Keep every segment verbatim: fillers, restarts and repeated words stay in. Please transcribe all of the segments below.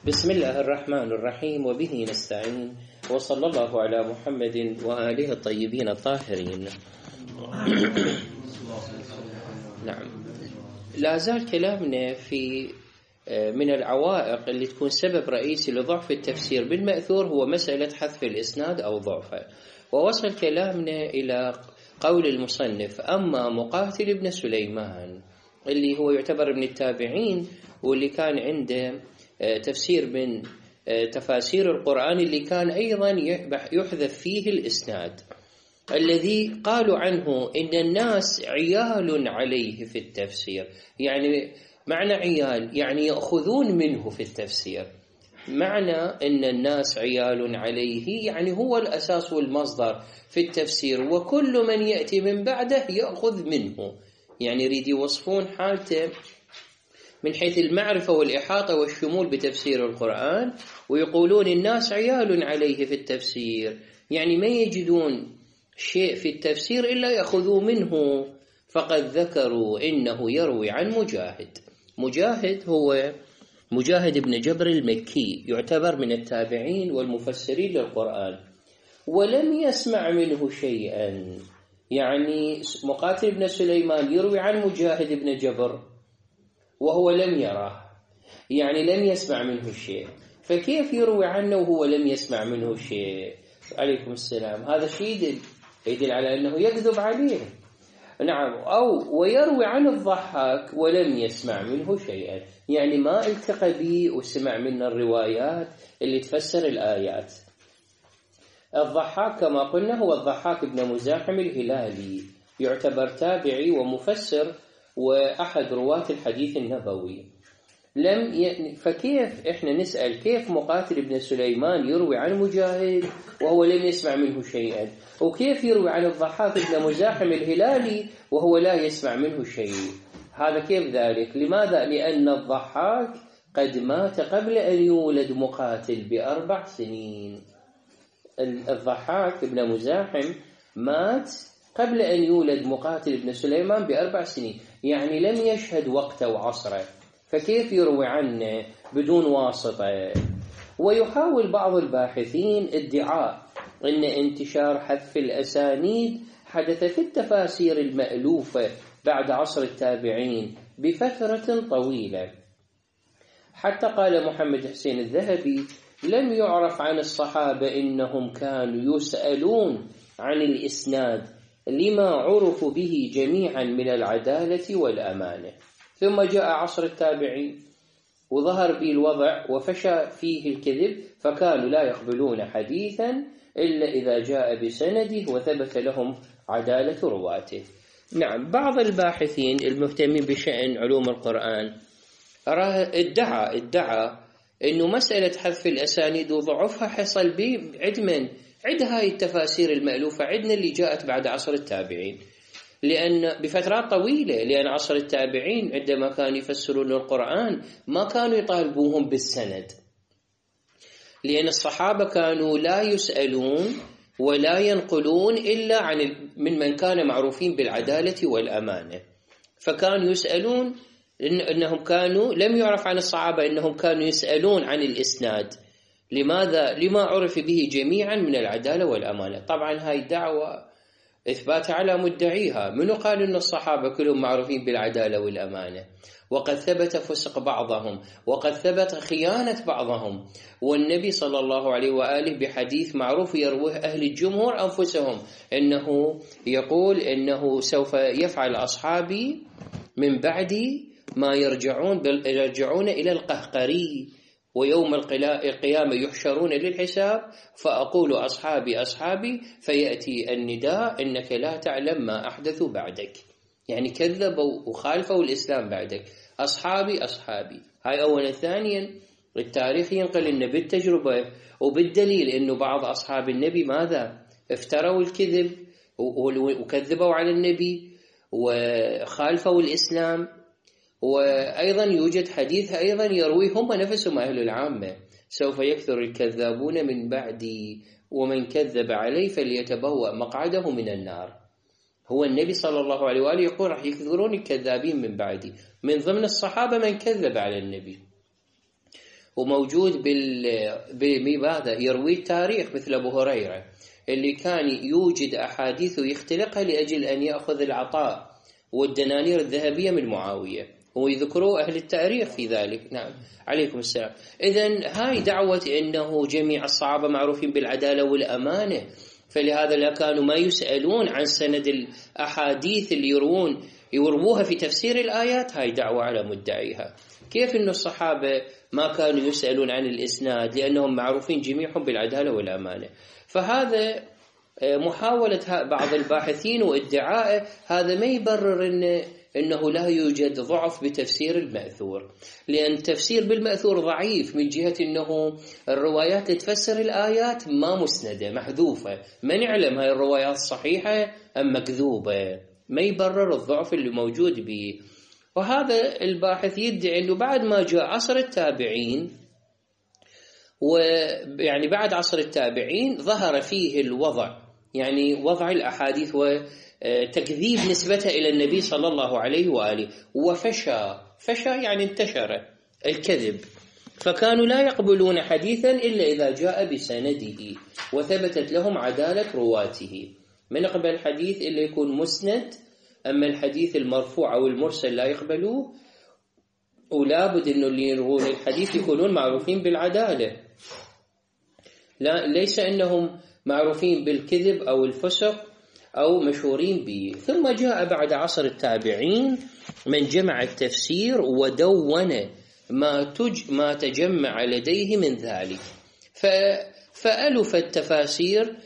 بسم الله الرحمن الرحيم وبه نستعين وصلى الله على محمد وآله الطيبين الطاهرين. نعم، لا زال كلامنا في من العوائق اللي تكون سبب رئيسي لضعف التفسير بالمأثور هو مسألة حذف الإسناد أو ضعفه، ووصل كلامنا إلى قول المصنف: أما مقاتل بن سليمان اللي هو يعتبر من التابعين واللي كان عنده تفسير من تفاسير القرآن اللي كان أيضا يحذف فيه الإسناد، الذي قالوا عنه إن الناس عيال عليه في التفسير. يعني معنى عيال يعني يأخذون منه في التفسير، معنى إن الناس عيال عليه يعني هو الأساس والمصدر في التفسير، وكل من يأتي من بعده يأخذ منه. يعني يريد يوصفون حالته من حيث المعرفة والإحاطة والشمول بتفسير القرآن، ويقولون الناس عيال عليه في التفسير، يعني ما يجدون شيء في التفسير إلا يأخذوا منه. فقد ذكروا إنه يروي عن مجاهد. مجاهد هو مجاهد بن جبر المكي، يعتبر من التابعين والمفسرين للقرآن، ولم يسمع منه شيئا. يعني مقاتل بن سليمان يروي عن مجاهد بن جبر وهو لم يراه، يعني لم يسمع منه شيء، فكيف يروي عنه وهو لم يسمع منه شيء؟ عليكم السلام. هذا شيء يدل, يدل على أنه يكذب عليه. نعم، أو ويروي عن الضحاك ولم يسمع منه شيئا، يعني ما التقى به وسمع من الروايات اللي تفسر الآيات. الضحاك كما قلنا هو الضحاك بن مزاحم الهلالي، يعتبر تابعي ومفسر وأحد رواة الحديث النبوي. لم ي... فكيف إحنا نسأل كيف مقاتل بن سليمان يروي عن مجاهد وهو لم يسمع منه شيئا، وكيف يروي عن الضحاك بن مزاحم الهلالي وهو لا يسمع منه شيء؟ هذا كيف ذلك؟ لماذا؟ لأن الضحاك قد مات قبل أن يولد مقاتل بأربع سنين. الضحاك بن مزاحم مات قبل أن يولد مقاتل بن سليمان بأربع سنين، يعني لم يشهد وقته وعصره، فكيف يروي عنه بدون واسطة؟ ويحاول بعض الباحثين ادعاء أن انتشار حذف الأسانيد حدث في التفاسير المألوفة بعد عصر التابعين بفترة طويلة، حتى قال محمد حسين الذهبي: لم يعرف عن الصحابة إنهم كانوا يسألون عن الإسناد لما عرفوا به جميعا من العدالة والأمانة. ثم جاء عصر التابعين وظهر به الوضع وفشى فيه الكذب، فكانوا لا يقبلون حديثا إلا إذا جاء بسنده وثبت لهم عدالة رواته. نعم، بعض الباحثين المهتمين بشأن علوم القرآن ادعى ادعى إنه مسألة حذف الأسانيد وضعفها حصل به عد من عد هاي التفاسير المألوفة، عدنا اللي جاءت بعد عصر التابعين، لأن بفترات طويلة، لأن عصر التابعين عندما كانوا يفسرون القرآن ما كانوا يطالبوهم بالسند، لأن الصحابة كانوا لا يسألون ولا ينقلون إلا عن من من كان معروفين بالعدالة والأمانة، فكانوا يسألون إن إنهم كانوا لم يعرف عن الصحابة إنهم كانوا يسألون عن الإسناد. لماذا؟ لما عرف به جميعا من العدالة والأمانة. طبعا هاي دعوة إثباتها على مدعيها. منو قال إن الصحابة كلهم معروفين بالعدالة والأمانة؟ وقد ثبت فسق بعضهم، وقد ثبت خيانة بعضهم، والنبي صلى الله عليه وآله بحديث معروف يرويه أهل الجمهور أنفسهم إنه يقول إنه سوف يفعل أصحابي من بعدي ما يرجعون بل يرجعون إلى القهقري، ويوم القيامة يحشرون للحساب، فأقول أصحابي أصحابي فيأتي النداء إنك لا تعلم ما أحدثوا بعدك، يعني كذبوا وخالفوا الإسلام بعدك. أصحابي أصحابي هاي أولا. ثانيا التاريخ ينقل إن بالتجربة وبالدليل إنه بعض أصحاب النبي ماذا؟ افتروا الكذب وكذبوا على النبي وخالفوا الإسلام. وأيضا يوجد حديث أيضا يرويهم نفسهم أهل العامة: سوف يكثر الكذابون من بعدي ومن كذب علي فليتبوأ مقعده من النار. هو النبي صلى الله عليه وآله يقول راح يكثرون الكذابين من بعدي، من ضمن الصحابة من كذب على النبي. وموجود بماذا يروي التاريخ مثل أبو هريرة اللي كان يوجد أحاديث ويختلقها لأجل أن يأخذ العطاء والدنانير الذهبية من معاوية، ويذكروا أهل التاريخ في ذلك. نعم عليكم السلام. إذن هاي دعوة أنه جميع الصحابة معروفين بالعدالة والأمانة، فلهذا لا كانوا ما يسألون عن سند الأحاديث اللي يروون يرووها في تفسير الآيات، هاي دعوة على مدعيها. كيف أن الصحابة ما كانوا يسألون عن الإسناد؟ لأنهم معروفين جميعهم بالعدالة والأمانة. فهذا محاولة بعض الباحثين وادعاء هذا ما يبرر إن إنه لا يوجد ضعف بتفسير المأثور، لأن التفسير بالمأثور ضعيف من جهة أنه الروايات اللي تفسر الآيات ما مسندة محذوفة، ما نعلم هاي الروايات صحيحة أم مكذوبة، ما يبرر الضعف اللي موجود به. وهذا الباحث يدعي أنه بعد ما جاء عصر التابعين، ويعني بعد عصر التابعين ظهر فيه الوضع، يعني وضع الأحاديث وتكذيب نسبتها إلى النبي صلى الله عليه وآله، وفشى فشى يعني انتشر الكذب، فكانوا لا يقبلون حديثا إلا إذا جاء بسنده وثبتت لهم عدالة رواته. ما نقبل حديث إلا يكون مسند، أما الحديث المرفوع أو المرسل لا يقبلوه، ولا بد أنه اللي يروون الحديث يكونون معروفين بالعدالة، لا ليس أنهم معروفين بالكذب أو الفسق أو مشهورين به. ثم جاء بعد عصر التابعين من جمع التفسير ودون ما, تج ما تجمع لديه من ذلك، فألفت تفاسير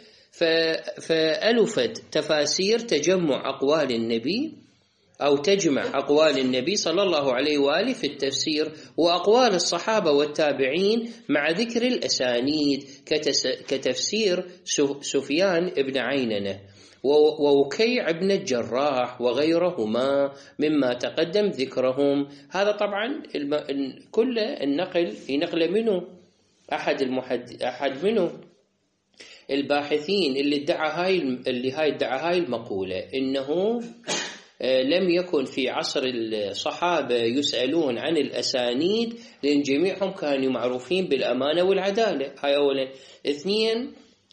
فألفت تفاسير تجمع أقوال النبي أو تجمع أقوال النبي صلى الله عليه وآله في التفسير وأقوال الصحابة والتابعين مع ذكر الأسانيد كتفسير سفيان بن عيننة ووكيع بن الجراح وغيرهما مما تقدم ذكرهم. هذا طبعا كل النقل ينقل منه أحد المحد أحد منه الباحثين اللي ادعى هاي اللي هاي ادعى هاي المقولة، إنه لم يكن في عصر الصحابة يسألون عن الأسانيد لأن جميعهم كانوا معروفين بالأمانة والعدالة. هاي أولا. اثنين،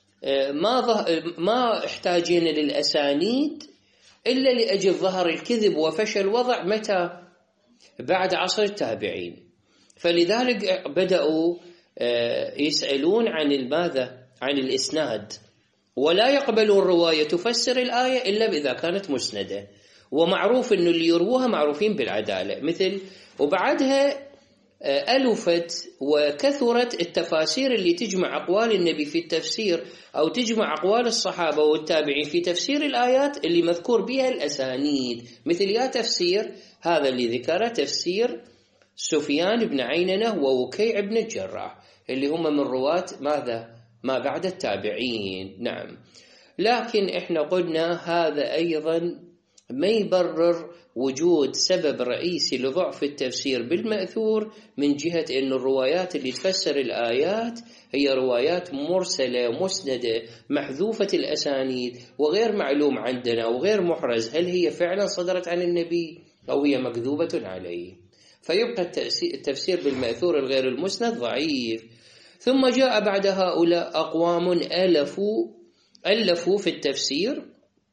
ما ما احتاجين للأسانيد إلا لأجل ظهر الكذب وفشل الوضع متى؟ بعد عصر التابعين، فلذلك بدأوا يسألون عن الماذا؟ عن الإسناد، ولا يقبلون الرواية تفسر الآية إلا إذا كانت مسندة، ومعروف أنه اللي يروها معروفين بالعدالة مثل. وبعدها ألفت وكثرت التفاسير اللي تجمع أقوال النبي في التفسير أو تجمع أقوال الصحابة والتابعين في تفسير الآيات اللي مذكور بها الأسانيد، مثل يا تفسير هذا اللي ذكره تفسير سفيان بن عيننة ووكيع بن الجراح اللي هم من رواة ماذا؟ ما بعد التابعين. نعم. لكن إحنا قلنا هذا أيضا ما يبرر وجود سبب رئيسي لضعف التفسير بالمأثور من جهة أن الروايات اللي تفسر الآيات هي روايات مرسلة مسندة محذوفة الأسانيد وغير معلوم عندنا وغير محرز هل هي فعلا صدرت عن النبي أو هي مكذوبة عليه، فيبقى التفسير بالمأثور الغير المسند ضعيف. ثم جاء بعد هؤلاء أقوام ألفوا ألفوا في التفسير،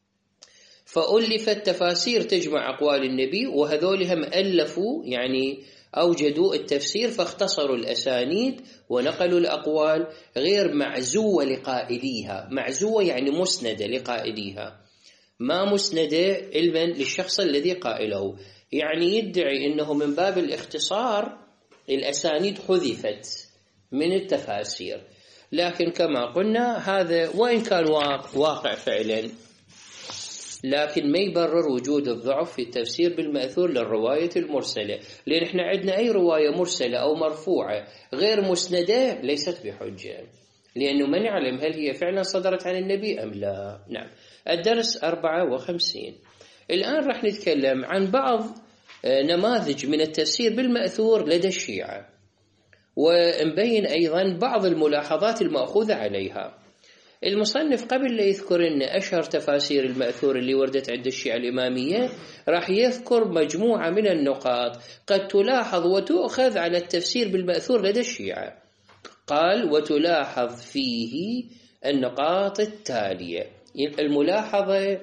فألفت تفاسير تجمع أقوال النبي، وهذول هم ألفوا يعني أوجدوا التفسير فاختصروا الأسانيد ونقلوا الأقوال غير معزوة لقائليها. معزوة يعني مسندة لقائليها، ما مسندة علما للشخص الذي قائله، يعني يدعي أنه من باب الاختصار الأسانيد حذفت من التفاسير. لكن كما قلنا هذا وإن كان واقع فعلا، لكن ما يبرر وجود الضعف في التفسير بالمأثور للرواية المرسلة، لأن احنا عندنا أي رواية مرسلة أو مرفوعة غير مسندة ليست بحجة، لأنه ما نعلم هل هي فعلا صدرت عن النبي أم لا. نعم. الدرس أربعة وخمسين. الآن رح نتكلم عن بعض نماذج من التفسير بالمأثور لدى الشيعة، ونبين أيضا بعض الملاحظات المأخوذة عليها. المصنف قبل لا يذكر أن أشهر تفاسير المأثور اللي وردت عند الشيعة الإمامية راح يذكر مجموعة من النقاط قد تلاحظ وتؤخذ على التفسير بالمأثور لدى الشيعة. قال وتلاحظ فيه النقاط التالية. الملاحظة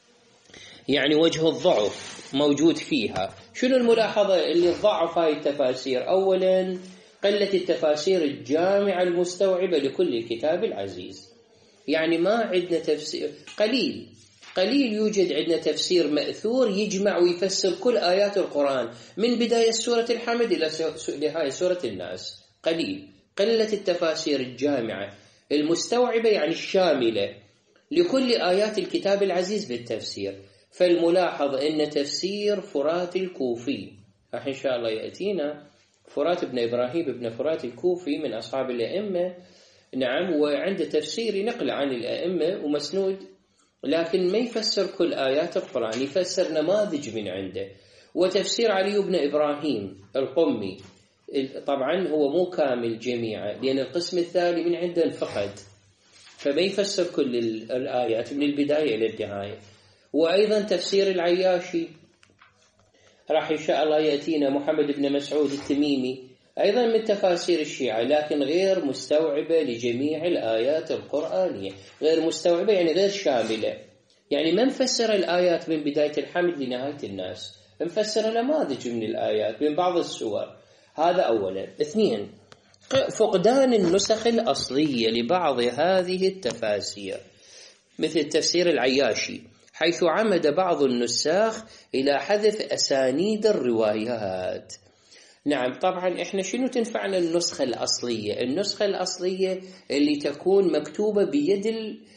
يعني وجه الضعف موجود فيها. شنو الملاحظة اللي ضعف هاي التفاسير؟ أولا قلة التفاسير الجامعة المستوعبة لكل الكتاب العزيز. يعني ما عندنا تفسير، قليل قليل يوجد عندنا تفسير مأثور يجمع ويفسر كل آيات القرآن من بداية سورة الحمد إلى نهاية سورة الناس. قليل قلة التفاسير الجامعة المستوعبة يعني الشاملة لكل آيات الكتاب العزيز بالتفسير. فالملاحظ أن تفسير فرات الكوفي راح إن شاء الله يأتينا فرات بن إبراهيم بن فرات الكوفي من أصحاب الأئمة، نعم، وعنده تفسير نقل عن الأئمة ومسنود، لكن ما يفسر كل آيات القرآن، يفسر نماذج من عنده. وتفسير علي بن إبراهيم القمي طبعا هو مو كامل جميعا لأن القسم الثاني من عنده انفقد، فما يفسر كل الآيات من البداية إلى النهاية. وأيضا تفسير العياشي راح إن شاء الله يأتينا محمد بن مسعود التميمي أيضا من تفاسير الشيعة، لكن غير مستوعبة لجميع الآيات القرآنية، غير مستوعبة يعني غير شاملة، يعني ما نفسر الآيات من بداية الحمد لنهاية الناس، نفسر نماذج من الآيات من بعض السور. هذا أولا. اثنين فقدان النسخ الأصلية لبعض هذه التفاسير مثل تفسير العياشي، حيث عمد بعض النساخ إلى حذف أسانيد الروايات. نعم طبعا إحنا شنو تنفعنا النسخة الأصلية؟ النسخة الأصلية اللي تكون مكتوبة بيد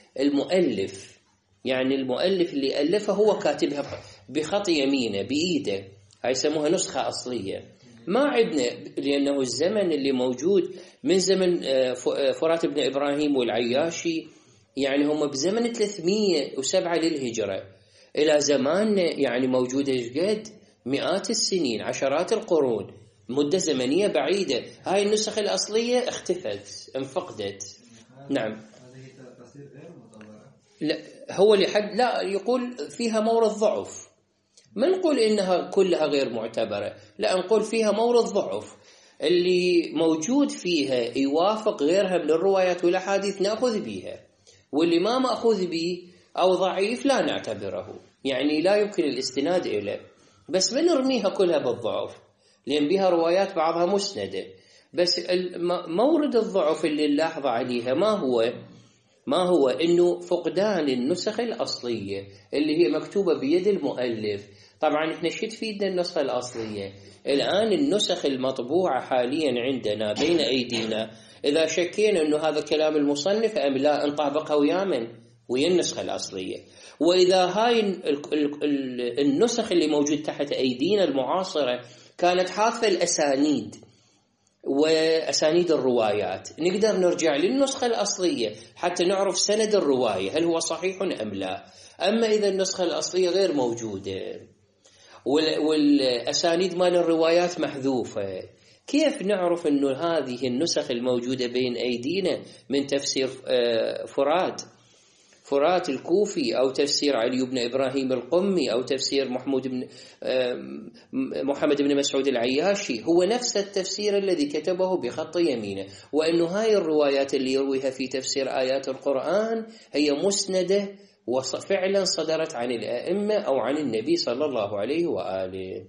المؤلف، يعني المؤلف اللي ألفها هو كاتبها بخط يمينه بإيده، هاي يسموها نسخة أصلية. ما عندنا، لأنه الزمن اللي موجود من زمن فرات بن إبراهيم والعياشي يعني هم بزمن ثلاثمئة وسبعة للهجرة إلى زمان يعني موجودة قد مئات السنين، عشرات القرون، مدة زمنية بعيدة. هاي النسخ الأصلية اختفت، انفقدت. نعم. لا هو لحد لا يقول فيها مورد ضعف، ما نقول إنها كلها غير معتبرة، لا نقول فيها مورد ضعف اللي موجود فيها يوافق غيرها من الروايات والأحاديث نأخذ بيها، واللي ما مأخوذ به أو ضعيف لا نعتبره، يعني لا يمكن الاستناد إليه. بس ما نرميها كلها بالضعف لأن بها روايات بعضها مسندة، بس مورد الضعف اللي نلاحظ عليها ما هو ما هو إنه فقدان النسخ الأصلية اللي هي مكتوبة بيد المؤلف. طبعا إحنا شو تفيدنا النسخة الأصلية؟ الآن النسخ المطبوعة حاليا عندنا بين أيدينا، إذا شكينا إنه هذا كلام المصنف أم لا نطابقه ويا من ويا النسخة الأصلية. وإذا هاي النسخ اللي موجود تحت أيدينا المعاصرة كانت حاطة الأسانيد وأسانيد الروايات، نقدر نرجع للنسخة الأصلية حتى نعرف سند الرواية هل هو صحيح أم لا. أما إذا النسخة الأصلية غير موجودة والأسانيد مال الروايات محذوفة، كيف نعرف أنه هذه النسخ الموجودة بين أيدينا من تفسير فرات فرات الكوفي أو تفسير علي بن إبراهيم القمي أو تفسير محمود بن محمد بن مسعود العياشي هو نفس التفسير الذي كتبه بخط يمينه، وأنه هاي الروايات اللي يرويها في تفسير آيات القرآن هي مسندة وفعلا صدرت عن الأئمة أو عن النبي صلى الله عليه وآله.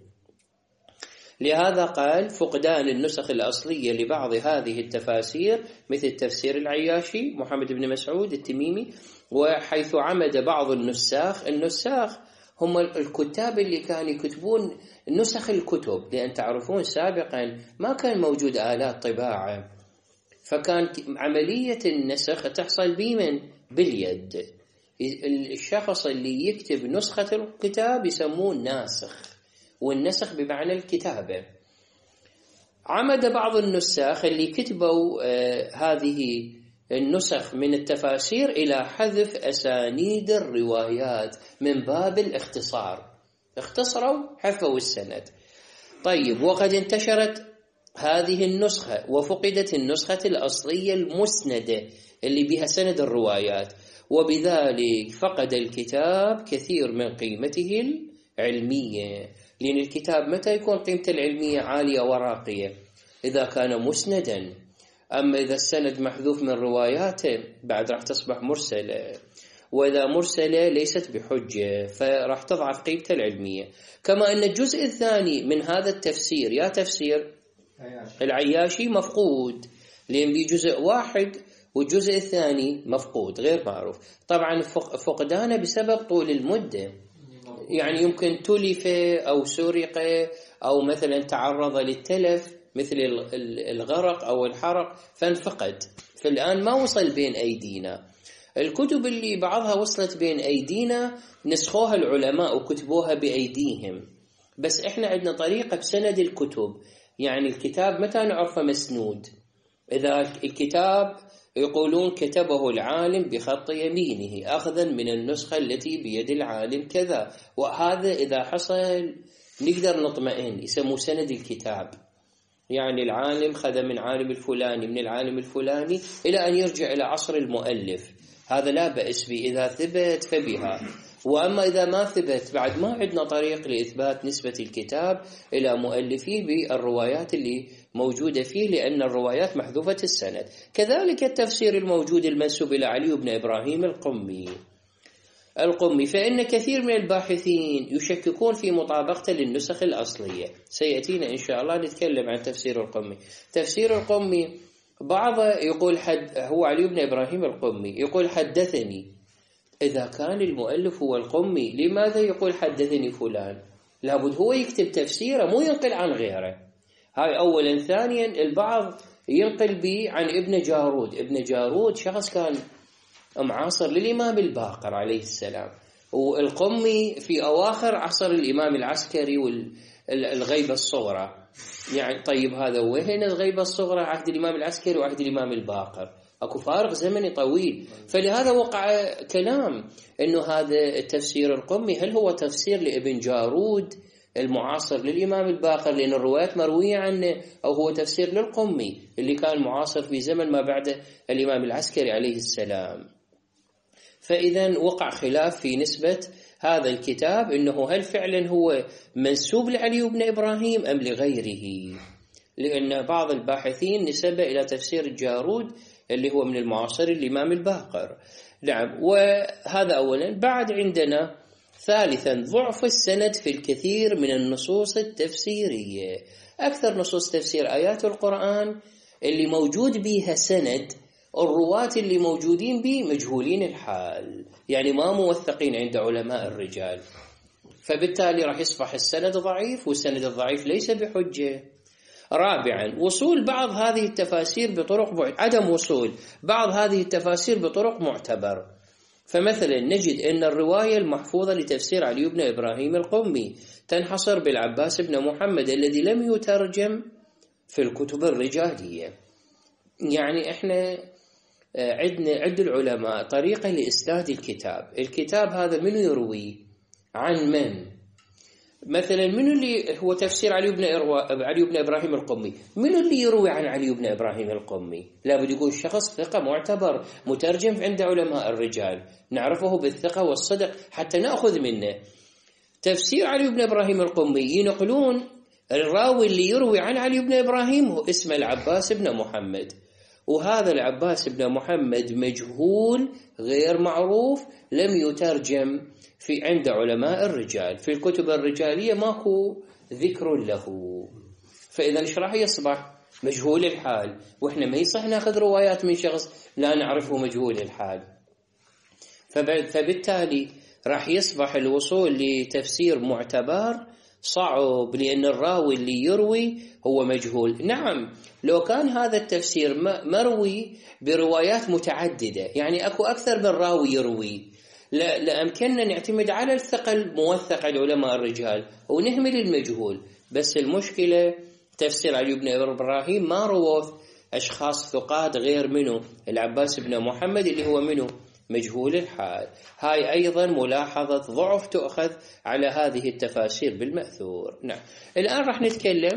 لهذا قال فقدان النسخ الأصلية لبعض هذه التفاسير مثل تفسير العياشي محمد بن مسعود التميمي، وحيث عمد بعض النساخ، النساخ هم الكتاب اللي كانوا يكتبون نسخ الكتب، لأن تعرفون سابقا ما كان موجود آلات طباعة، فكان عملية النسخ تحصل بمن باليد. الشخص اللي يكتب نسخة الكتاب يسموه ناسخ، والنسخ بمعنى الكتابة. عمد بعض النساخ اللي كتبوا آه هذه النسخ من التفاسير إلى حذف أسانيد الروايات من باب الاختصار، اختصروا حذفوا السند. طيب وقد انتشرت هذه النسخة وفقدت النسخة الأصلية المسندة اللي بها سند الروايات، وبذلك فقد الكتاب كثير من قيمته العلمية. لأن الكتاب متى يكون قيمته العلمية عالية وراقية؟ إذا كان مسندا. أما إذا السند محذوف من رواياته بعد راح تصبح مرسلة، وإذا مرسلة ليست بحجة فراح تضعف قيمته العلمية. كما أن الجزء الثاني من هذا التفسير يا تفسير العياشي مفقود، لأن بجزء واحد والجزء الثاني مفقود غير معروف. طبعا فقدانه بسبب طول المدة، يعني يمكن تلف أو سرق أو مثلا تعرض للتلف مثل الغرق أو الحرق فانفقد، فالآن ما وصل بين أيدينا. الكتب اللي بعضها وصلت بين أيدينا نسخوها العلماء وكتبوها بأيديهم، بس إحنا عندنا طريقة بسند الكتب. يعني الكتاب متى نعرفه مسنود؟ إذا الكتاب يقولون كتبه العالم بخط يمينه أخذا من النسخة التي بيد العالم كذا، وهذا إذا حصل نقدر نطمئن، يسموه سند الكتاب. يعني العالم خذ من عالم الفلاني من العالم الفلاني إلى أن يرجع إلى عصر المؤلف، هذا لا بأس به إذا ثبت فبها. وأما إذا ما ثبت بعد ما عندنا طريق لإثبات نسبة الكتاب إلى مؤلفيه بالروايات اللي موجودة فيه، لأن الروايات محذوفة السند. كذلك التفسير الموجود المنسوب إلى علي بن إبراهيم القمي القمي فإن كثير من الباحثين يشككون في مطابقته للنسخ الأصلية. سيأتينا إن شاء الله نتكلم عن تفسير القمي. تفسير القمي بعض يقول حد هو علي بن إبراهيم القمي يقول حدثني. إذا كان المؤلف هو القمي لماذا يقول حدثني فلان؟ لابد هو يكتب تفسيره مو ينقل عن غيره. هاي أولا. ثانيا البعض ينقل به عن ابن جارود. ابن جارود شخص كان معاصر للإمام الباقر عليه السلام، والقمي في أواخر عصر الإمام العسكري والغيبة الصغرى. يعني طيب هذا وين الغيبة الصغرى؟ عهد الإمام العسكري وعهد الإمام الباقر، أكو فارق زمني طويل. فلهذا وقع كلام إنه هذا التفسير القمي هل هو تفسير لابن جارود المعاصر للإمام الباقر لأن الروايات مروية عنه، أو هو تفسير للقمي اللي كان معاصر في زمن ما بعد الإمام العسكري عليه السلام. فإذا وقع خلاف في نسبة هذا الكتاب، إنه هل فعلا هو منسوب لعلي بن إبراهيم أم لغيره، لأن بعض الباحثين نسبه إلى تفسير الجارود اللي هو من المعاصر الإمام الباقر. نعم. وهذا أولا. بعد عندنا ثالثا ضعف السند في الكثير من النصوص التفسيرية. أكثر نصوص تفسير آيات القرآن اللي موجود بها سند الرواة اللي موجودين به مجهولين الحال، يعني ما موثقين عند علماء الرجال، فبالتالي راح يصبح السند ضعيف، والسند الضعيف ليس بحجة. رابعا وصول بعض هذه التفاسير بطرق بعد. عدم وصول بعض هذه التفاسير بطرق معتبر. فمثلا نجد أن الرواية المحفوظة لتفسير علي بن إبراهيم القمي تنحصر بالعباس بن محمد الذي لم يترجم في الكتب الرجالية. يعني احنا عندنا عند العلماء طريقة لإسناد الكتاب. الكتاب هذا من يروي عن من؟ مثلا من اللي هو تفسير علي بن علي بن إبراهيم القمي، من اللي يروي عن علي بن إبراهيم القمي؟ لابد يكون شخص ثقة معتبر مترجم عند علماء الرجال نعرفه بالثقة والصدق حتى نأخذ منه. تفسير علي بن إبراهيم القمي ينقلون الراوي اللي يروي عن علي بن إبراهيم هو اسمه العباس بن محمد، وهذا العباس بن محمد مجهول غير معروف لم يترجم في عند علماء الرجال، في الكتب الرجالية ماكو ذكر له. فإذا ايش راح يصبح؟ مجهول الحال، واحنا ما يصح ناخذ روايات من شخص لا نعرفه مجهول الحال. فبالتالي راح يصبح الوصول لتفسير معتبر صعب، لأن الراوي اللي يروي هو مجهول. نعم لو كان هذا التفسير مروي بروايات متعددة، يعني أكو أكثر من راوي يروي، لأمكننا نعتمد على الثقة الموثق عند علماء الرجال ونهمل المجهول. بس المشكلة تفسير علي بن إبراهيم ما رواه أشخاص ثقات غير منه العباس بن محمد اللي هو منه مجهول الحال. هاي أيضا ملاحظة ضعف تؤخذ على هذه التفاسير بالمأثور. نعم. الآن راح نتكلم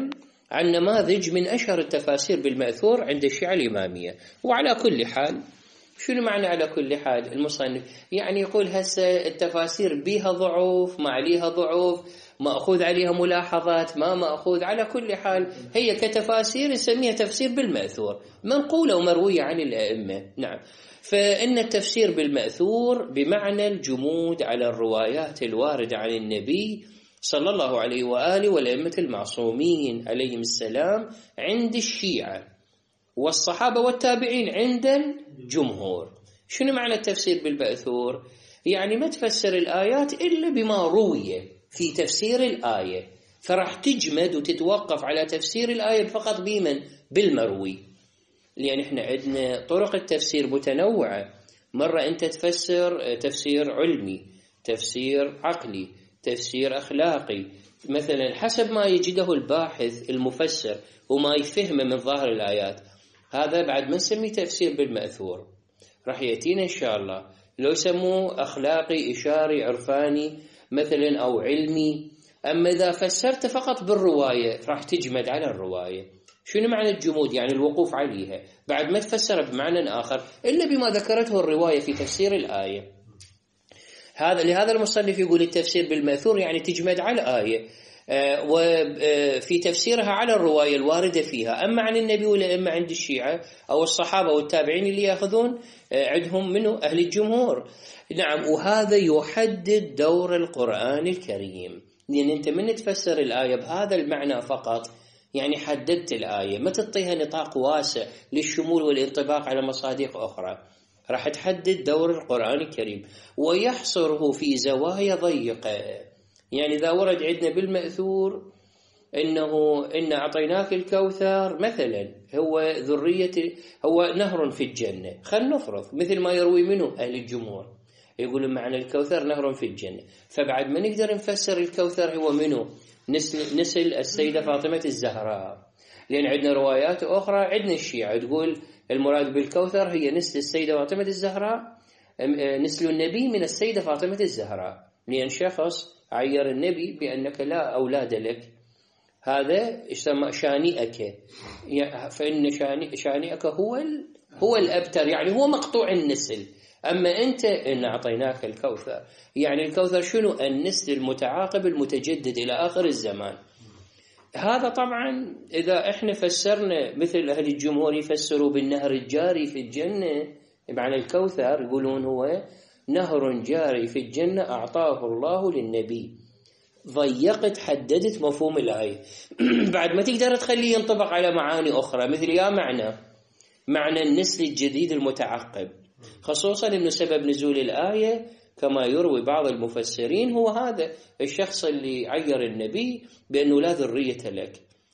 عن نماذج من أشهر التفاسير بالمأثور عند الشيعة الإمامية. وعلى كل حال، شنو معنى على كل حال؟ المصنف يعني يقول هسه التفاسير بيها ضعف، ما عليها ضعف، مأخوذ عليها ملاحظات، ما مأخوذ. على كل حال هي كتفاسير نسميها تفسير بالمأثور، منقولة ومروية عن الأئمة. نعم. فإن التفسير بالمأثور بمعنى الجمود على الروايات الواردة عن النبي صلى الله عليه وآله والأئمة المعصومين عليهم السلام عند الشيعة، والصحابة والتابعين عند الجمهور. شنو معنى التفسير بالمأثور؟ يعني ما تفسر الآيات إلا بما روي في تفسير الآية، فراح تجمد وتتوقف على تفسير الآية فقط بمن؟ بالمروي. لأن احنا عندنا طرق التفسير متنوعة. مرة أنت تفسر تفسير علمي، تفسير عقلي، تفسير أخلاقي، مثلا حسب ما يجده الباحث المفسر وما يفهمه من ظاهر الآيات. هذا بعد ما نسميه تفسير بالمأثور، راح يأتينا إن شاء الله لو يسموه أخلاقي، إشاري، عرفاني مثلا أو علمي. أما إذا فسرت فقط بالرواية راح تجمد على الرواية. شنو معنى الجمود؟ يعني الوقوف عليها بعد ما تفسر بمعنى آخر إلا بما ذكرته الرواية في تفسير الآية. هذا لهذا المصنف يقول التفسير بالمأثور يعني تجمد على الآية وفي تفسيرها على الرواية الواردة فيها. أما عن النبي والأئمة عند الشيعة أو الصحابة والتابعين اللي يأخذون عندهم منه أهل الجمهور. نعم. وهذا يحدد دور القرآن الكريم، لأن أنت من تفسر الآية بهذا المعنى فقط يعني حددت الآية، ما تعطيها نطاق واسع للشمول والانطباق على مصادق أخرى. راح تحدد دور القرآن الكريم ويحصره في زوايا ضيقة. يعني إذا ورد عندنا بالمأثور إنه إن أعطيناك الكوثر مثلا هو ذرية، هو نهر في الجنة، خل نفرض مثل ما يروي منه أهل الجمهور، يقولون معنى الكوثر نهر في الجنة. فبعد ما نقدر نفسر الكوثر هو منه نسل, نسل السيدة فاطمة الزهراء، لأن عندنا روايات أخرى عندنا الشيعة تقول المراد بالكوثر هي نسل السيدة فاطمة الزهراء، نسل النبي من السيدة فاطمة الزهراء، لأن شخص عير النبي بأنك لا أولاد لك، هذا يسمى شانئك، فإن شانئك هو هو الأبتر، يعني هو مقطوع النسل. أما أنت إن أعطيناك الكوثر، يعني الكوثر شنو؟ النسل المتعاقب المتجدد إلى آخر الزمان. هذا طبعا إذا إحنا فسرنا مثل أهل الجمهور يفسروا بالنهر الجاري في الجنة، معنى الكوثر يقولون هو نهر جاري في الجنة أعطاه الله للنبي. ضيقت حددت مفهوم الآية بعد ما تقدر تخليه ينطبق على معاني أخرى مثل يا معنى معنى النسل الجديد المتعقب، خصوصا أن سبب نزول الآية كما يروي بعض المفسرين هو هذا الشخص اللي عير النبي بأنه لا ذرية لك،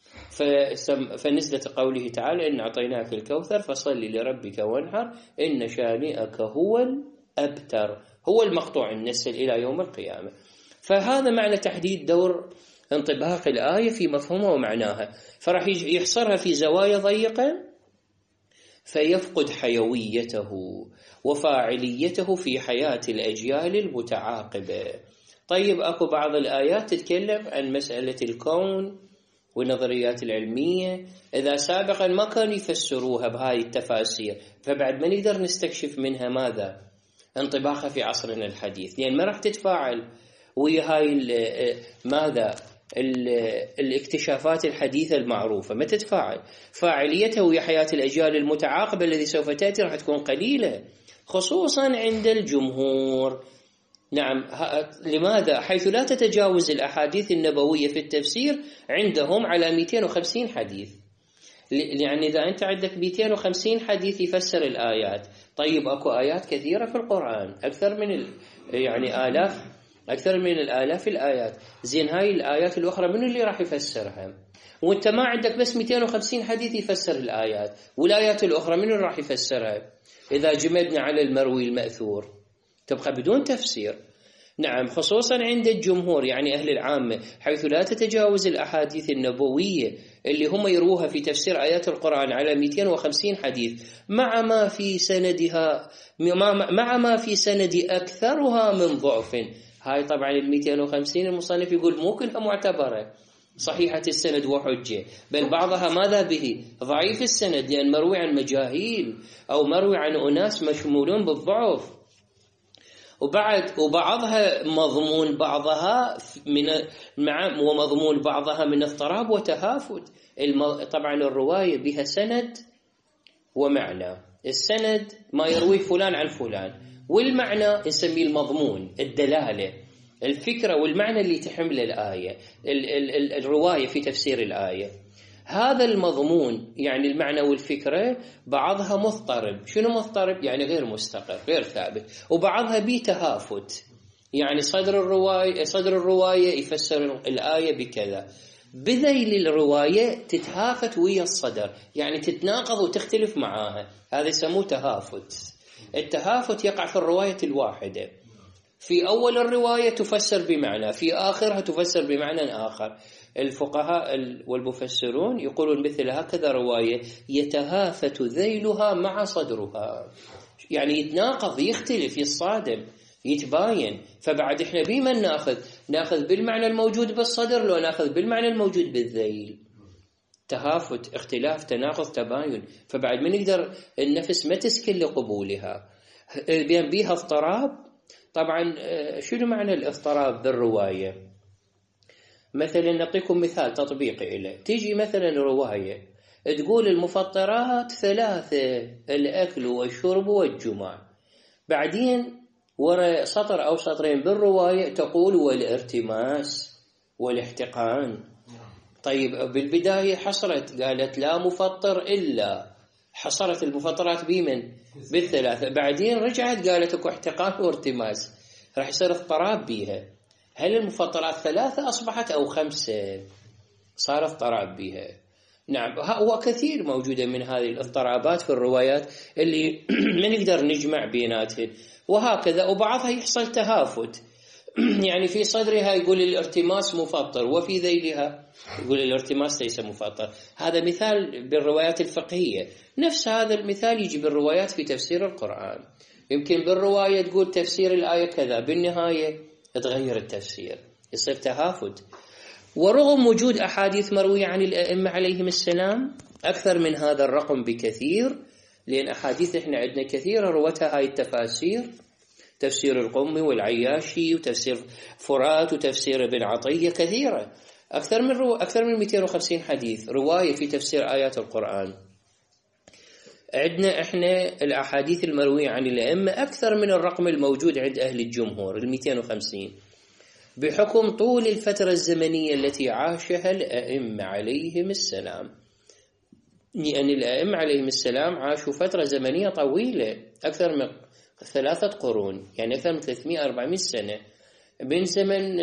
فنزلت قوله تعالى إن أعطيناك الكوثر فصل لربك وانحر إن شانئك هو الأبتر، هو المقطوع النسل إلى يوم القيامة. فهذا معنى تحديد دور انطباق الآية في مفهومها ومعناها، فراح يحصرها في زوايا ضيقة فيفقد حيويته وفاعليته في حياة الأجيال المتعاقبة. طيب أكو بعض الآيات تتكلم عن مسألة الكون والنظريات العلمية، إذا سابقا ما كانوا يفسروها بهاي التفاسير، فبعد ما نقدر نستكشف منها ماذا انطباقها في عصرنا الحديث، لأن ما راح تتفاعل ويا هاي ماذا الاكتشافات الحديثة المعروفة، ما تتفاعل. فاعليتها ويا حياة الأجيال المتعاقبة الذي سوف تأتي راح تكون قليلة، خصوصا عند الجمهور. نعم. لماذا؟ حيث لا تتجاوز الأحاديث النبوية في التفسير عندهم على مئتين وخمسين حديث. يعني إذا أنت عندك مئتين وخمسين حديث يفسر الآيات، طيب أكو آيات كثيرة في القرآن أكثر من ال... يعني آلاف أكثر من الآلاف الآيات، زين هاي الآيات الأخرى من اللي راح يفسرها؟ وانت ما عندك بس مئتين وخمسين حديث يفسر الآيات، والآيات الأخرى من اللي راح يفسرها؟ إذا جمدنا على المروي المأثور تبقى بدون تفسير. نعم. خصوصا عند الجمهور يعني أهل العامة، حيث لا تتجاوز الأحاديث النبوية اللي هم يروها في تفسير آيات القرآن على مئتين وخمسين حديث، مع ما في سندها مع ما في سند أكثرها من ضعف. هاي طبعا ال مئتين وخمسين المصنف يقول مو كلها معتبرة، صحيحة السند وحجة، بل بعضها ماذا به؟ ضعيف السند، لأن مروي عن مجاهيل أو مروي عن أناس مشمولون بالضعف. وبعد وبعضها مضمون بعضها من مع ومضمون بعضها من اضطراب وتهافت. طبعا الرواية بها سند ومعنى، السند ما يروي فلان عن فلان، والمعنى نسميه المضمون، الدلالة، الفكرة والمعنى اللي تحمل الآية، ال ال ال الرواية في تفسير الآية. هذا المضمون يعني المعنى والفكرة بعضها مضطرب. شنو مضطرب؟ يعني غير مستقر، غير ثابت. وبعضها بيه تهافت، يعني صدر الرواية صدر الرواية يفسر الآية بكذا، بذيل الرواية تتهافت ويا الصدر، يعني تتناقض وتختلف معاها، هذا يسموه تهافت. التهافت يقع في الرواية الواحدة، في أول الرواية تفسر بمعنى، في آخرها تفسر بمعنى آخر. الفقهاء والمفسرون يقولون مثل هكذا رواية يتهافت ذيلها مع صدرها، يعني يتناقض، يختلف، يتصادم، يتباين. فبعد احنا بما ناخذ ناخذ بالمعنى الموجود بالصدر لو ناخذ بالمعنى الموجود بالذيل. تهافت، اختلاف، تناقض، تباين. فبعد ما نقدر النفس ما تسكن لقبولها، بين بيها اضطراب. طبعا شنو معنى الاضطراب بالرواية؟ مثلا نعطيكم مثال تطبيقي له. تيجي مثلا رواية تقول المفطرات ثلاثة، الأكل والشرب والجماع، بعدين وراء سطر أو سطرين بالرواية تقول والارتماس والاحتقان. طيب بالبداية حصرت، قالت لا مفطر إلا، حصرت المفطرات بمن؟ بالثلاثة. بعدين رجعت قالت اكو احتقان وارتماس، راح يصير اضطراب بيها. هل المفطرات ثلاثة أصبحت أو خمسة؟ صار اضطراب بيها. نعم، هو كثير موجودة من هذه الاضطرابات في الروايات اللي ما نقدر نجمع بيناتهن، وهكذا. وبعضها يحصل تهافت، يعني في صدرها يقول الارتماس مفطر، وفي ذيلها يقول الارتماس ليس مفطر. هذا مثال بالروايات الفقهية. نفس هذا المثال يجي بالروايات في تفسير القرآن. يمكن بالرواية تقول تفسير الآية كذا، بالنهاية تغير التفسير، يصير تهافت. ورغم وجود أحاديث مروية عن الأئمة عليهم السلام أكثر من هذا الرقم بكثير، لأن أحاديث إحنا عندنا كثيرة روتها هاي التفاسير، تفسير القمي والعياشي وتفسير فرات وتفسير ابن عطية، كثيرة، أكثر من رو... أكثر من مئتين وخمسين حديث رواية في تفسير آيات القرآن. عندنا إحنا الأحاديث المروية عن الأئمة أكثر من الرقم الموجود عند أهل الجمهور المئتين وخمسين، بحكم طول الفترة الزمنية التي عاشها الأئمة عليهم السلام. يعني الأئمة عليهم السلام عاشوا فترة زمنية طويلة، أكثر من ثلاثة قرون، يعني أكثر من ثلاثمئة أربعمئة سنة، من زمن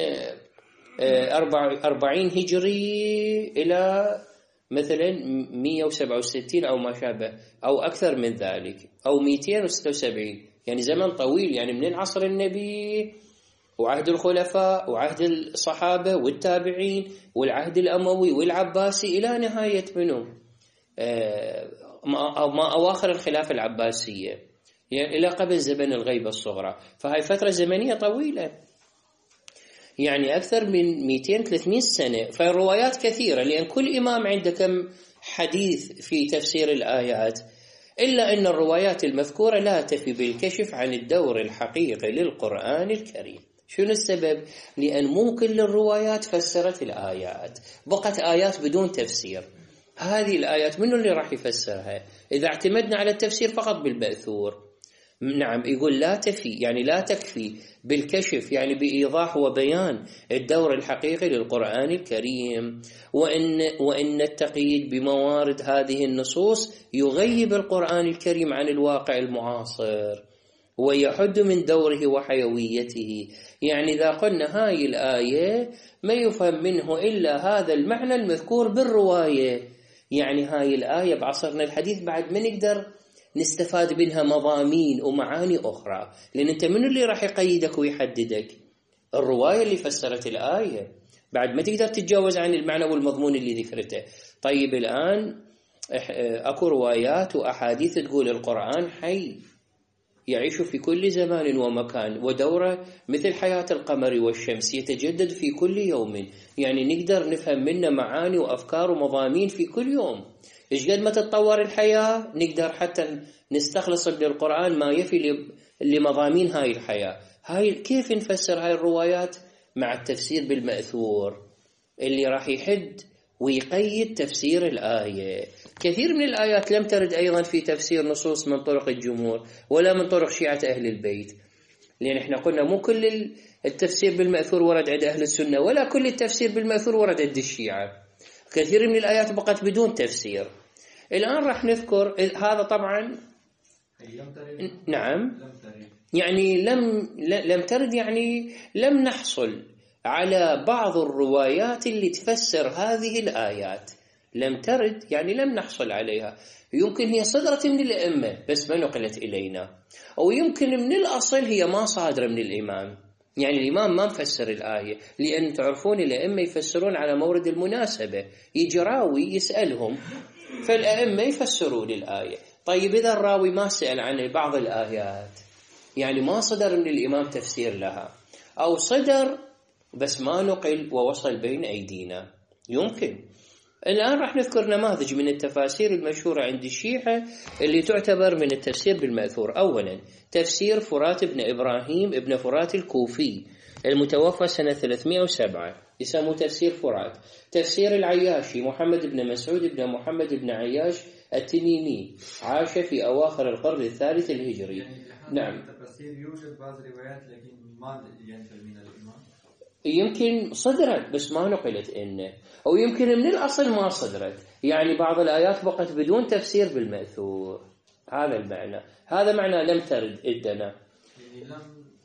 أربعين هجري إلى مثلا مئة وسبعة وستين أو ما شابه، أو أكثر من ذلك، أو مئتين وستة وسبعين، يعني زمن طويل، يعني من عصر النبي وعهد الخلفاء وعهد الصحابة والتابعين والعهد الأموي والعباسي إلى نهاية منه أو ما أواخر الخلافة العباسية، يعني إلى قبل زمن الغيبة الصغرى. فهاي فترة زمنية طويلة، يعني أكثر من مئتين ثلاثمئة سنة. فالروايات كثيرة، لأن كل إمام عنده كم حديث في تفسير الآيات، إلا أن الروايات المذكورة لا تفي بالكشف عن الدور الحقيقي للقرآن الكريم. شنو السبب؟ لأن مو كل الروايات فسرت الآيات، بقت آيات بدون تفسير. هذه الآيات منو اللي راح يفسرها إذا اعتمدنا على التفسير فقط بالمأثور؟ نعم، يقول لا تفي، يعني لا تكفي بالكشف، يعني بإيضاح وبيان الدور الحقيقي للقرآن الكريم، وإن, وإن التقييد بموارد هذه النصوص يغيب القرآن الكريم عن الواقع المعاصر ويحد من دوره وحيويته. يعني إذا قلنا هاي الآية ما يفهم منه إلا هذا المعنى المذكور بالرواية، يعني هاي الآية بعصرنا الحديث بعد ما نقدر نستفاد منها مضامين ومعاني أخرى، لأن أنت من اللي راح يقيدك ويحددك؟ الرواية اللي فسرت الآية، بعد ما تقدر تتجاوز عن المعنى والمضمون اللي ذكرته. طيب الآن أكو روايات وأحاديث تقول القرآن حي، يعيش في كل زمان ومكان، ودوره مثل حياة القمر والشمس يتجدد في كل يوم. يعني نقدر نفهم منه معاني وأفكار ومضامين في كل يوم. إيش قد ما تتطور الحياة نقدر حتى نستخلص من القرآن ما يفي لمضامين هاي الحياة. هاي كيف نفسر هاي الروايات؟ مع التفسير بالمأثور اللي راح يحد ويقيد تفسير الآية. كثير من الآيات لم ترد أيضا في تفسير نصوص من طرق الجمهور ولا من طرق شيعة أهل البيت، لأن احنا قلنا مو كل التفسير بالمأثور ورد عند أهل السنة، ولا كل التفسير بالمأثور ورد عند الشيعة. كثير من الآيات بقت بدون تفسير. الآن راح نذكر هذا طبعا. نعم، يعني لم لم ترد، يعني لم نحصل على بعض الروايات اللي تفسر هذه الآيات. لم ترد يعني لم نحصل عليها. يمكن هي صدرت من الأئمة بس ما نقلت إلينا، أو يمكن من الأصل هي ما صادرة من الإمام، يعني الإمام ما مفسر الآية. لأن تعرفون الأئمة يفسرون على مورد المناسبة، يجي راوي يسألهم فالأئمة يفسرون الآية. طيب إذا الراوي ما سأل عن بعض الآيات، يعني ما صدر من الإمام تفسير لها، أو صدر بس ما نقل ووصل بين أيدينا، يمكن. الآن راح نذكر نماذج من التفاسير المشهورة عند الشيعة اللي تعتبر من التفسير بالمأثور. أولا تفسير فرات بن إبراهيم ابن فرات الكوفي المتوفى سنة ثلاثمائة وسبعة، يسموه تفسير فرات. تفسير العياشي محمد بن مسعود بن محمد بن عياش التميمي، عاش في أواخر القرن الثالث الهجري. يعني نعم، التفسير يوجد بعض الروايات لكن ما ينقل من الإمام، يمكن صدرت بس ما نقلت إنه، أو يمكن من الأصل ما صدرت، يعني بعض الآيات بقت بدون تفسير بالمأثور. هذا المعنى، هذا معنى لم ترد عندنا، يعني لم,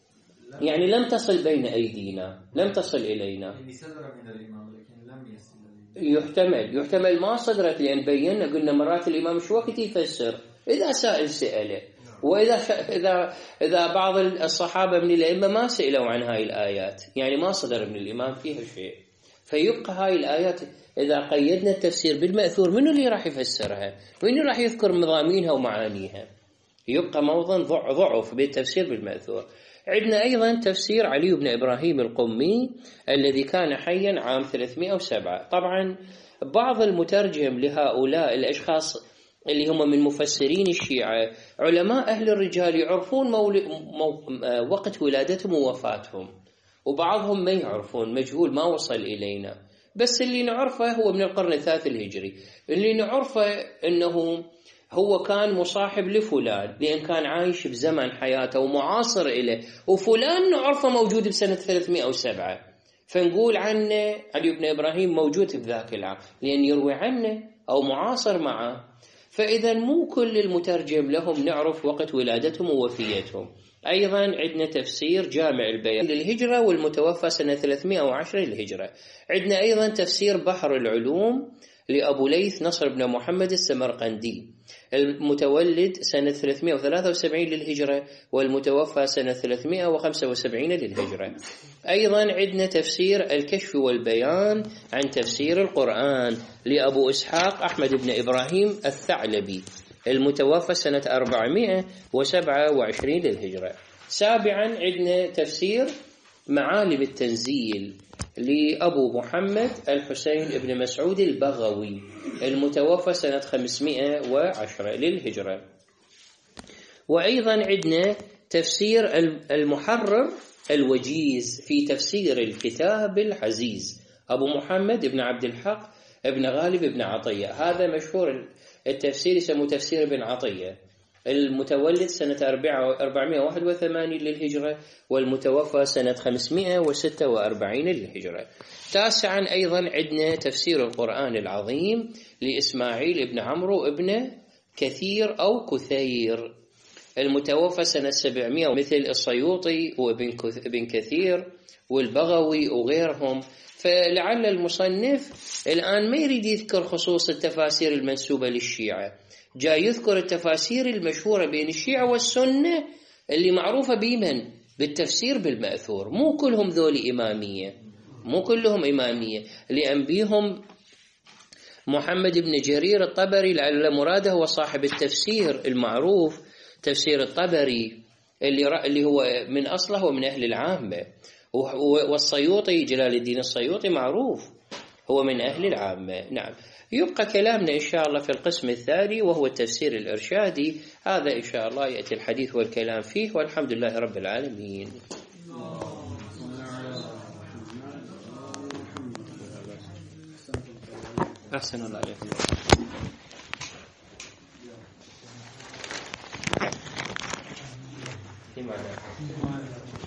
لم يعني لم تصل بين أيدينا، لم تصل إلينا. يعني صدر من الإمام لكن لم يصل. يحتمل يحتمل ما صدرت، لأن بينا قلنا مرات الإمام شو وقت يفسر إذا سائل سأله، وإذا إذا إذا بعض الصحابة من الأئمة ما سئلوا عن هاي الآيات، يعني ما صدر من الإمام فيها شيء. فيبقى هاي الآيات إذا قيدنا التفسير بالمأثور، منو اللي راح يفسرها؟ منو راح يذكر مضامينها ومعانيها؟ يبقى موضع ضعف بالتفسير بالمأثور. عندنا أيضا تفسير علي بن إبراهيم القمي الذي كان حيا عام ثلاثمائة وسبعة. طبعا بعض المترجم لهؤلاء الأشخاص اللي هم من مفسرين الشيعة علماء أهل الرجال يعرفون مول... مو... وقت ولادتهم ووفاتهم، وبعضهم ما يعرفون، مجهول ما وصل إلينا. بس اللي نعرفه هو من القرن الثالث الهجري، اللي نعرفه أنه هو كان مصاحب لفلان لأن كان عايش بزمن حياته ومعاصر إليه، وفلان نعرفه موجود بسنة ثلاثمائة وسبعة، فنقول عنه علي بن إبراهيم موجود بذاك العام لأن يروي عنه أو معاصر معه. فإذا مو كل المترجم لهم نعرف وقت ولادتهم ووفيتهم. أيضا عندنا تفسير جامع البيان للهجرة والمتوفى سنة ثلاثمائة وعشرة للهجرة. عندنا أيضا تفسير بحر العلوم لأبو ليث نصر بن محمد السمرقندي المتولد سنة ثلاثمائة وثلاثة وسبعين للهجرة والمتوفى سنة ثلاثمائة وخمسة وسبعين للهجرة. أيضا عندنا تفسير الكشف والبيان عن تفسير القرآن لأبو إسحاق أحمد بن إبراهيم الثعلبي المتوفى سنة أربعمائة وسبعة وعشرين للهجرة. سابعا عندنا تفسير معالم التنزيل لأبو محمد الحسين بن مسعود البغوي المتوفى سنة خمسمائة وعشرة للهجرة. وأيضا عندنا تفسير المحرر الوجيز في تفسير الكتاب العزيز أبو محمد بن عبد الحق بن غالب بن عطية. هذا مشهور التفسير يسمى تفسير ابن عطية المتولد سنة أربعمائة وواحد وثمانين للهجرة والمتوفى سنة خمسمائة وستة وأربعين للهجرة. تاسعا أيضا عندنا تفسير القرآن العظيم لإسماعيل بن عمرو بن كثير أو كثير المتوفى سنة سبعمائة، مثل السيوطي وابن كثير والبغوي وغيرهم. فلعل المصنف الآن ما يريد يذكر خصوص التفاسير المنسوبة للشيعة، جاء يذكر التفاسير المشهورة بين الشيعة والسنة اللي معروفة بمن؟ بالتفسير بالمأثور. مو كلهم ذولي إمامية، مو كلهم إمامية، لأن بيهم محمد بن جرير الطبري لعل مراده هو صاحب التفسير المعروف تفسير الطبري اللي اللي هو من أصله هو من أهل العامة، والسيوطي جلال الدين السيوطي معروف هو من أهل العامة. نعم. يبقى كلامنا إن شاء الله في القسم الثاني وهو التفسير الإرشادي، هذا إن شاء الله يأتي الحديث والكلام فيه، والحمد لله رب العالمين. أحسن الله عليكم.